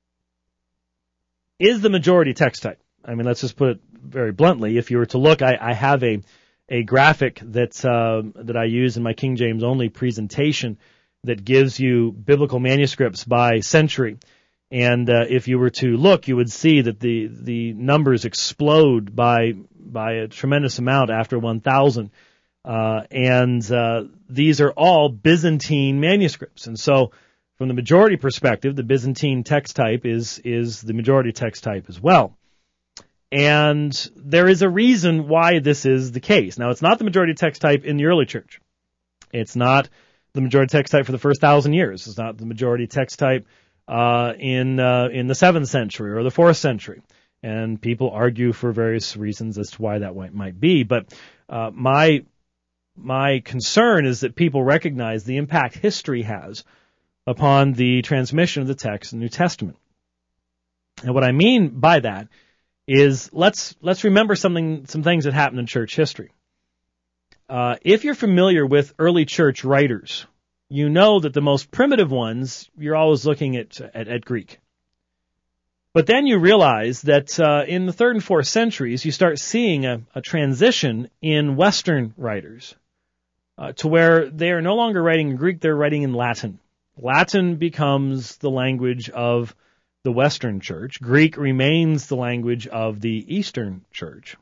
is the majority text type. I mean, let's just put it very bluntly. If you were to look, I, I have a a graphic that uh, that I use in my King James only presentation that gives you biblical manuscripts by century. And uh, if you were to look, you would see that the the numbers explode by by a tremendous amount after one thousand. Uh, and uh, these are all Byzantine manuscripts. And so, from the majority perspective, the Byzantine text type is is the majority text type as well. And there is a reason why this is the case. Now, it's not the majority text type in the early church. It's not the majority text type for the first thousand years. It's not the majority text type uh, in uh, in the seventh century or the fourth century. And people argue for various reasons as to why that might be. But uh, my my concern is that people recognize the impact history has upon the transmission of the text in the New Testament. And what I mean by that is let's let's remember something some things that happened in church history. Uh, if you're familiar with early church writers, you know that the most primitive ones, you're always looking at at, at Greek. But then you realize that uh, in the third and fourth centuries, you start seeing a, a transition in Western writers uh, to where they are no longer writing in Greek, they're writing in Latin. Latin becomes the language of the Western Church. Greek remains the language of the Eastern Church.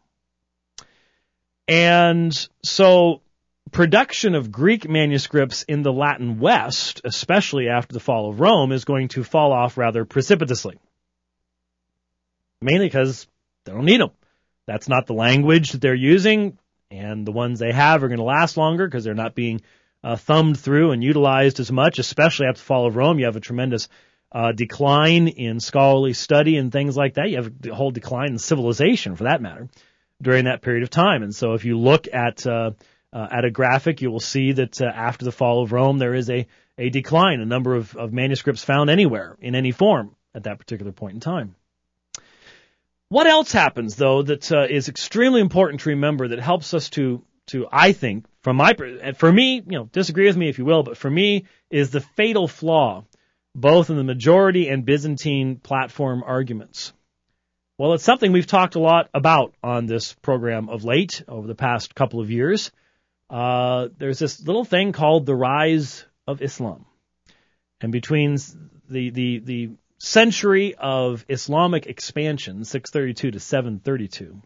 And so production of Greek manuscripts in the Latin West, especially after the fall of Rome, is going to fall off rather precipitously. Mainly because they don't need them. That's not the language that they're using, and the ones they have are going to last longer because they're not being uh, thumbed through and utilized as much, especially after the fall of Rome. You have a tremendous Uh, decline in scholarly study and things like that. You have a whole decline in civilization, for that matter, during that period of time. And so if you look at uh, uh, at a graphic, you will see that uh, after the fall of Rome, there is a, a decline, a number of, of manuscripts found anywhere, in any form, at that particular point in time. What else happens, though, that uh, is extremely important to remember that helps us to, to I think, from my, for me, you know, disagree with me if you will, but for me, is the fatal flaw both in the majority and Byzantine platform arguments. Well, it's something we've talked a lot about on this program of late, over the past couple of years. Uh, there's this little thing called the rise of Islam. And between the, the, the century of Islamic expansion, six thirty-two to seven thirty-two,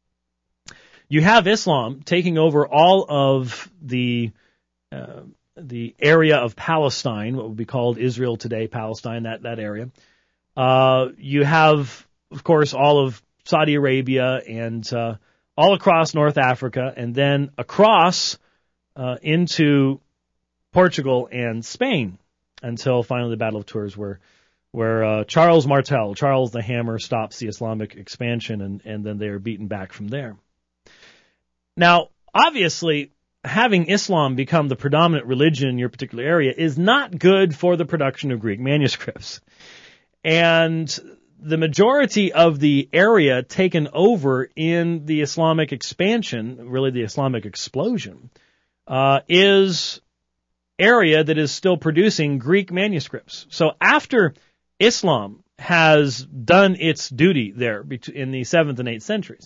you have Islam taking over all of the uh, the area of Palestine, what would be called Israel today, Palestine, that, that area. Uh, you have, of course, all of Saudi Arabia and uh, all across North Africa, and then across uh, into Portugal and Spain until finally the Battle of Tours, where where uh, Charles Martel, Charles the Hammer, stops the Islamic expansion, and, and then they are beaten back from there. Now, obviously, having Islam become the predominant religion in your particular area is not good for the production of Greek manuscripts. And the majority of the area taken over in the Islamic expansion, really the Islamic explosion, uh, is area that is still producing Greek manuscripts. So after Islam has done its duty there in the seventh and eighth centuries,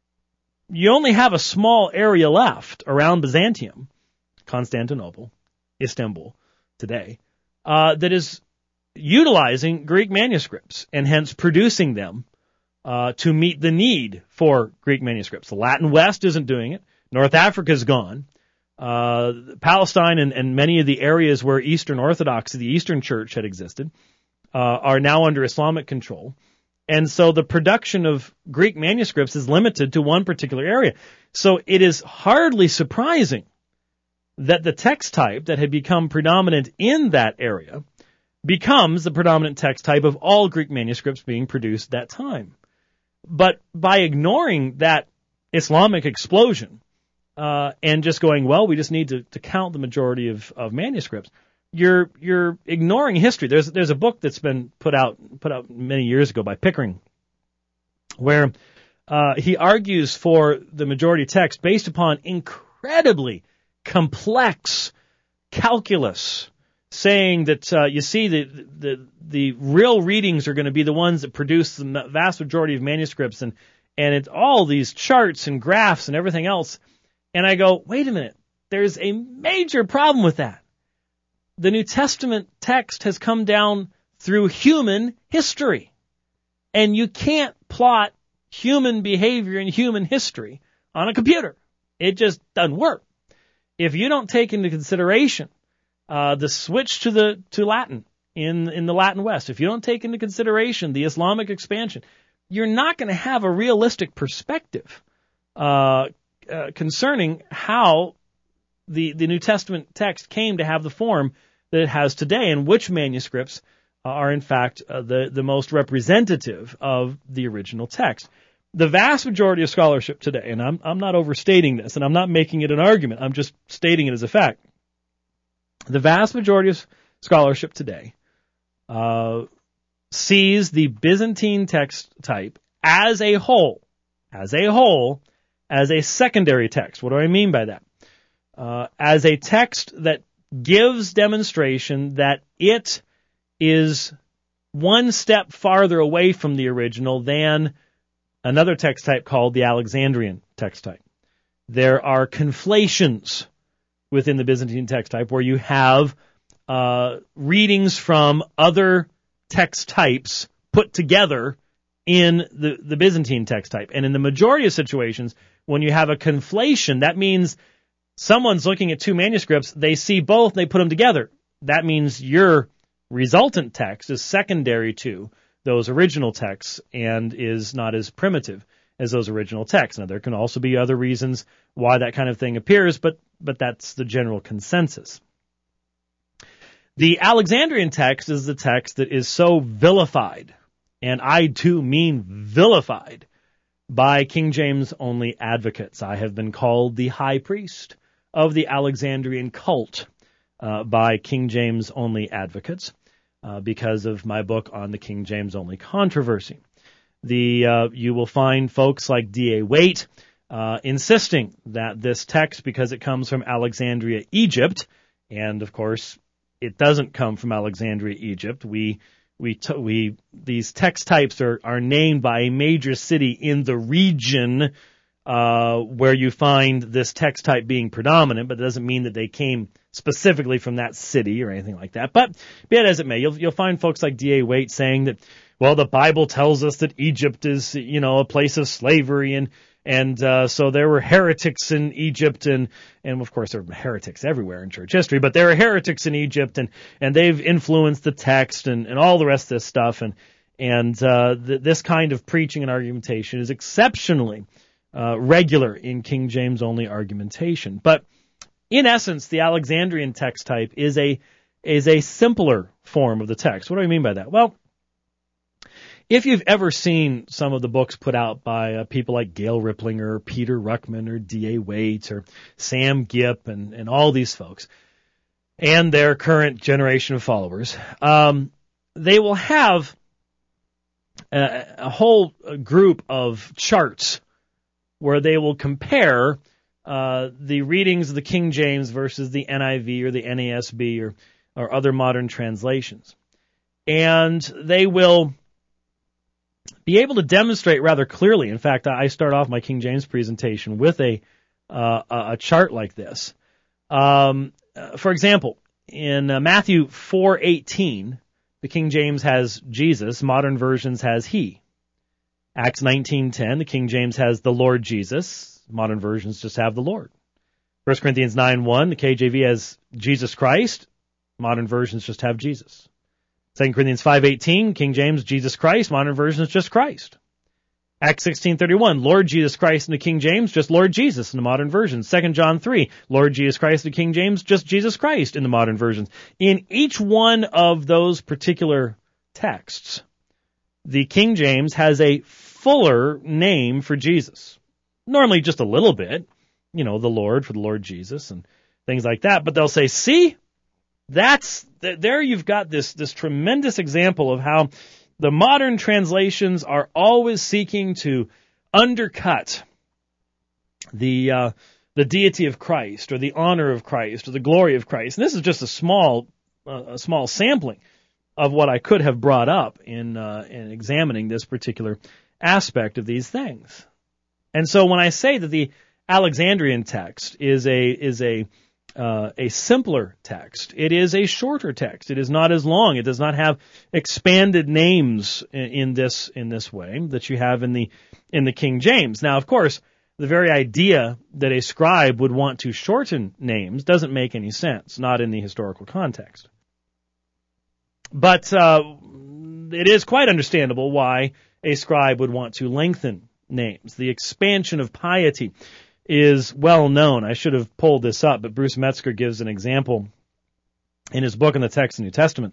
you only have a small area left around Byzantium, Constantinople, Istanbul today, uh, that is utilizing Greek manuscripts and hence producing them uh, to meet the need for Greek manuscripts. The Latin West isn't doing it. North Africa's gone. Uh, Palestine and, and many of the areas where Eastern Orthodoxy, the Eastern Church, had existed, uh, are now under Islamic control. And so the production of Greek manuscripts is limited to one particular area. So it is hardly surprising that the text type that had become predominant in that area becomes the predominant text type of all Greek manuscripts being produced at that time. But by ignoring that Islamic explosion uh, and just going, well, we just need to, to count the majority of, of manuscripts, You're you're ignoring history. There's there's a book that's been put out put out many years ago by Pickering, where uh, he argues for the majority text based upon incredibly complex calculus, saying that uh, you see the the the real readings are going to be the ones that produce the vast majority of manuscripts, and and it's all these charts and graphs and everything else. And I go, wait a minute, there's a major problem with that. The New Testament text has come down through human history. And you can't plot human behavior and human history on a computer. It just doesn't work. If you don't take into consideration uh, the switch to the to Latin in in the Latin West, if you don't take into consideration the Islamic expansion, you're not going to have a realistic perspective uh, uh, concerning how the the New Testament text came to have the form that it has today, and which manuscripts are in fact uh, the the most representative of the original text. The vast majority of scholarship today, and I'm I'm not overstating this, and I'm not making it an argument, I'm just stating it as a fact. The vast majority of scholarship today uh, sees the Byzantine text type as a whole, as a whole, as a secondary text. What do I mean by that? Uh, as a text that gives demonstration that it is one step farther away from the original than another text type called the Alexandrian text type. There are conflations within the Byzantine text type where you have uh, readings from other text types put together in the, the Byzantine text type. And in the majority of situations, when you have a conflation, that means someone's looking at two manuscripts, they see both, and they put them together. That means your resultant text is secondary to those original texts and is not as primitive as those original texts. Now, there can also be other reasons why that kind of thing appears, but, but that's the general consensus. The Alexandrian text is the text that is so vilified, and I too mean vilified, by King James only advocates. I have been called the high priest of the Alexandrian cult uh, by King James only advocates uh, because of my book on the King James only controversy. The uh, you will find folks like D A Waite uh, insisting that this text, because it comes from Alexandria, Egypt, and of course it doesn't come from Alexandria, Egypt. We we t- we these text types are are named by a major city in the region uh, where you find this text type being predominant, but it doesn't mean that they came specifically from that city or anything like that. But be it as it may, you'll, you'll find folks like D A Waite saying that, well, the Bible tells us that Egypt is, you know, a place of slavery, and and uh, so there were heretics in Egypt, and and of course there were heretics everywhere in church history, but there are heretics in Egypt, and and they've influenced the text and and all the rest of this stuff, and and uh, th- this kind of preaching and argumentation is exceptionally uh, regular in King James only argumentation. But in essence, the Alexandrian text type is a is a simpler form of the text. What do I mean by that? Well, if you've ever seen some of the books put out by uh, people like Gail Riplinger, or Peter Ruckman, or D A Waite, or Sam Gipp, and, and all these folks, and their current generation of followers, um, they will have a, a whole group of charts where they will compare uh, the readings of the King James versus the N I V or the N A S B or, or other modern translations. And they will be able to demonstrate rather clearly. In fact, I start off my King James presentation with a uh, a chart like this. Um, for example, in uh, Matthew four eighteen, the King James has Jesus, modern versions has He. Acts nineteen ten, the King James has the Lord Jesus, modern versions just have the Lord. First Corinthians nine one, the K J V has Jesus Christ, modern versions just have Jesus. Second Corinthians five eighteen, King James, Jesus Christ, modern versions just Christ. Acts sixteen thirty-one, Lord Jesus Christ in the King James, just Lord Jesus in the modern versions. Second John three, Lord Jesus Christ in the King James, just Jesus Christ in the modern versions. In each one of those particular texts, the King James has a fuller name for Jesus. Normally just a little bit, you know, the Lord for the Lord Jesus and things like that. But they'll say, see, that's, there you've got this, this tremendous example of how the modern translations are always seeking to undercut the, uh, the deity of Christ or the honor of Christ or the glory of Christ. And this is just a small, uh, a small sampling of what I could have brought up in, uh, in examining this particular aspect of these things. And so when I say that the Alexandrian text is a, is a, Uh, a simpler text. It is a shorter text. It is not as long. It does not have expanded names in, in this in this way that you have in the in the King James. Now, of course, the very idea that a scribe would want to shorten names doesn't make any sense, not in the historical context. But uh, it is quite understandable why a scribe would want to lengthen names. The expansion of piety is well known. I should have pulled this up, but Bruce Metzger gives an example in his book on the text of the New Testament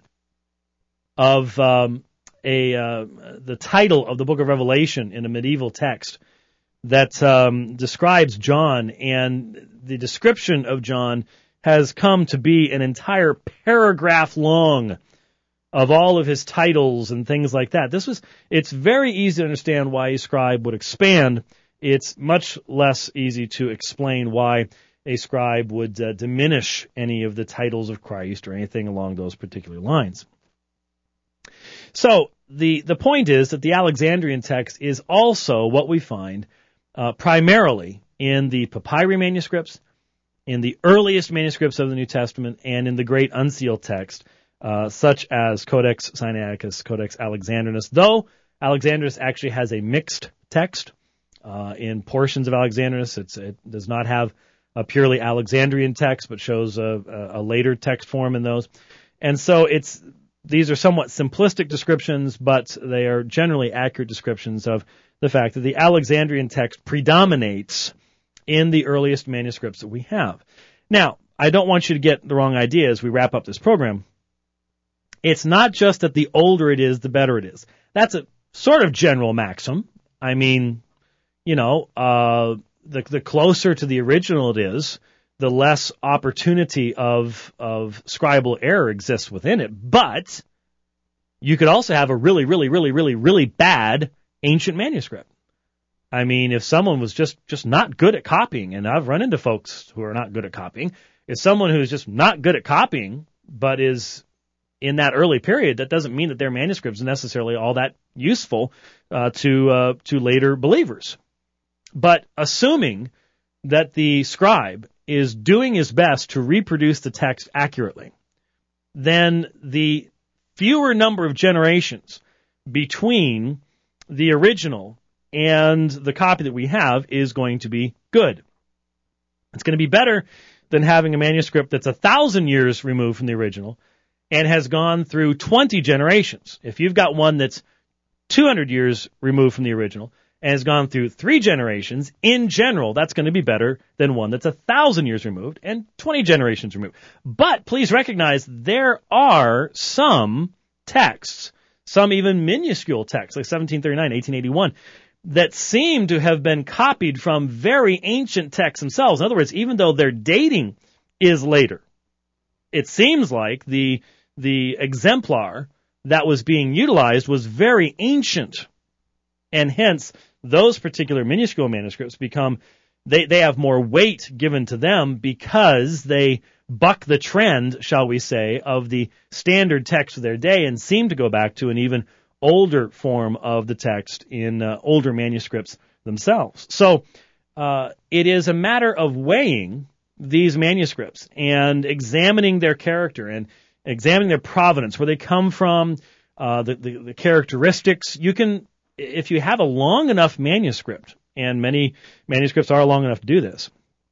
of um, a uh, the title of the book of Revelation in a medieval text that um, describes John, and the description of John has come to be an entire paragraph long of all of his titles and things like that. This was it's very easy to understand why a scribe would expand. It's much less easy to explain why a scribe would uh, diminish any of the titles of Christ or anything along those particular lines. So the the point is that the Alexandrian text is also what we find uh, primarily in the papyri manuscripts, in the earliest manuscripts of the New Testament, and in the great unsealed text, uh, such as Codex Sinaiticus, Codex Alexandrinus, though Alexandrinus actually has a mixed text. Uh, in portions of Alexandrinus, it's, it does not have a purely Alexandrian text, but shows a, a, a later text form in those. And so it's these are somewhat simplistic descriptions, but they are generally accurate descriptions of the fact that the Alexandrian text predominates in the earliest manuscripts that we have. Now, I don't want you to get the wrong idea as we wrap up this program. It's not just that the older it is, the better it is. That's a sort of general maxim. I mean, you know, uh, the, the closer to the original it is, the less opportunity of, of scribal error exists within it. But you could also have a really, really, really, really, really bad ancient manuscript. I mean, if someone was just, just not good at copying, and I've run into folks who are not good at copying, if someone who's just not good at copying, but is in that early period, that doesn't mean that their manuscript is necessarily all that useful uh, to uh, to later believers. But assuming that the scribe is doing his best to reproduce the text accurately, then the fewer number of generations between the original and the copy that we have is going to be good. It's going to be better than having a manuscript that's a thousand years removed from the original and has gone through twenty generations. If you've got one that's two hundred years removed from the original and has gone through three generations, in general, that's going to be better than one that's a thousand years removed and twenty generations removed. But please recognize there are some texts, some even minuscule texts, like seventeen thirty-nine, eighteen eighty-one, that seem to have been copied from very ancient texts themselves. In other words, even though their dating is later, it seems like the the exemplar that was being utilized was very ancient. And hence, those particular minuscule manuscripts become, they, they have more weight given to them because they buck the trend, shall we say, of the standard text of their day and seem to go back to an even older form of the text in uh, older manuscripts themselves. So uh, it is a matter of weighing these manuscripts and examining their character and examining their provenance, where they come from, uh, the, the, the characteristics. You can, if you have a long enough manuscript, and many manuscripts are long enough to do this,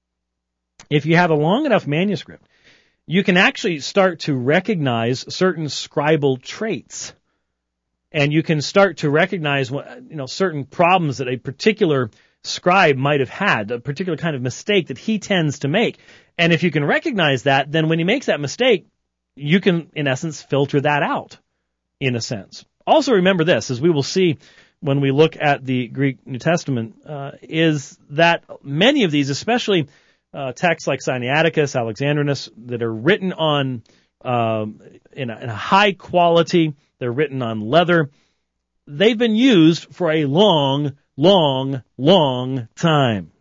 if you have a long enough manuscript, you can actually start to recognize certain scribal traits. And you can start to recognize, you know, certain problems that a particular scribe might have had, a particular kind of mistake that he tends to make. And if you can recognize that, then when he makes that mistake, you can, in essence, filter that out, in a sense. Also remember this, as we will see when we look at the Greek New Testament, uh, is that many of these, especially uh, texts like Sinaiticus, Alexandrinus, that are written on um, in, a, in a high quality, they're written on leather, they've been used for a long, long, long time.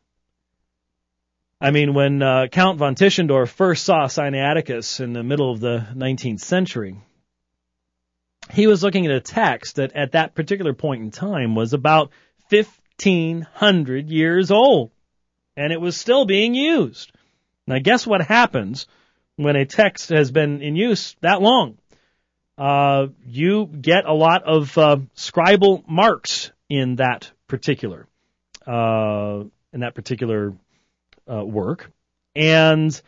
I mean, when uh, Count von Tischendorf first saw Sinaiticus in the middle of the nineteenth century, he was looking at a text that at that particular point in time was about fifteen hundred years old, and it was still being used. Now, guess what happens when a text has been in use that long? Uh, you get a lot of uh, scribal marks in that particular uh, in that particular uh, work, and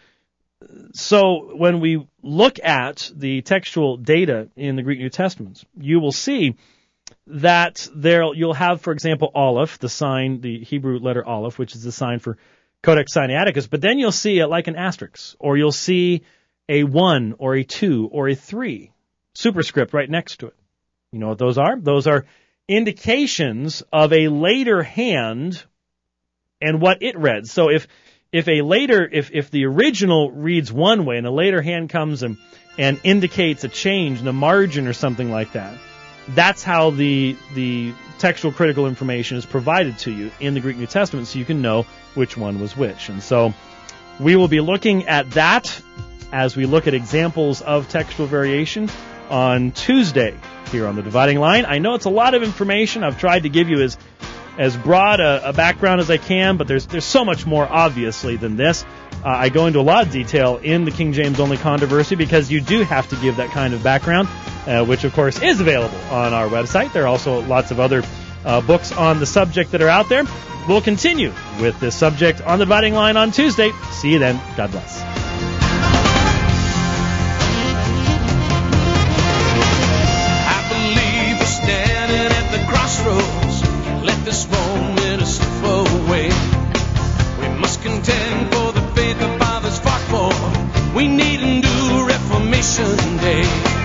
so when we look at the textual data in the Greek New Testaments, you will see that there you'll have, for example, Aleph, the sign, the Hebrew letter Aleph, which is the sign for Codex Sinaiticus, but then you'll see it like an asterisk, or you'll see a one or a two or a three superscript right next to it. You know what those are? Those are indications of a later hand and what it read. So if if a later if if the original reads one way and a later hand comes and and indicates a change in the margin or something like that, that's how the the textual critical information is provided to you in the Greek New Testament, so you can know which one was which. And so we will be looking at that as we look at examples of textual variation on Tuesday here on the Dividing Line. I know it's a lot of information. I've tried to give you as as broad a, a background as I can, but there's there's so much more, obviously, than this. Uh, I go into a lot of detail in the King James Only controversy because you do have to give that kind of background, uh, which, of course, is available on our website. There are also lots of other uh, books on the subject that are out there. We'll continue with this subject on the Dividing Line on Tuesday. See you then. God bless. Let this moment slip away. We must contend for the faith the fathers fought for. We need a new Reformation Day.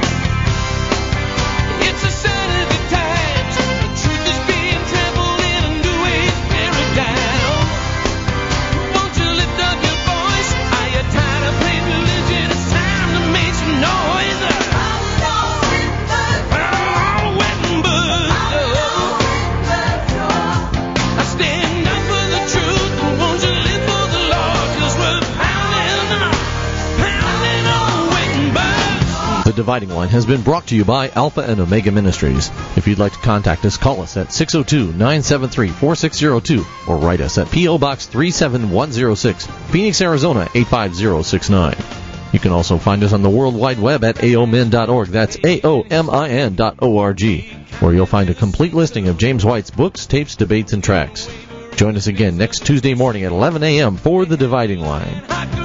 It's a sign of the times. The truth is being trampled in a new age paradigm. Won't you lift up your voice? Are you tired of playing religion? It's time to make some noise. Oh, wet and buzz. Stand up for the truth, and won't you live for the Lord? Dividing Line has been brought to you by Alpha and Omega Ministries. If you'd like to contact us, call us at six oh two, nine seven three, four six oh two or write us at P O. Box three seven one oh six, Phoenix, Arizona eight five zero six nine. You can also find us on the World Wide Web at A O min dot org. That's A O M I N dot O R G, where you'll find a complete listing of James White's books, tapes, debates, and tracks. Join us again next Tuesday morning at eleven a.m. for The Dividing Line.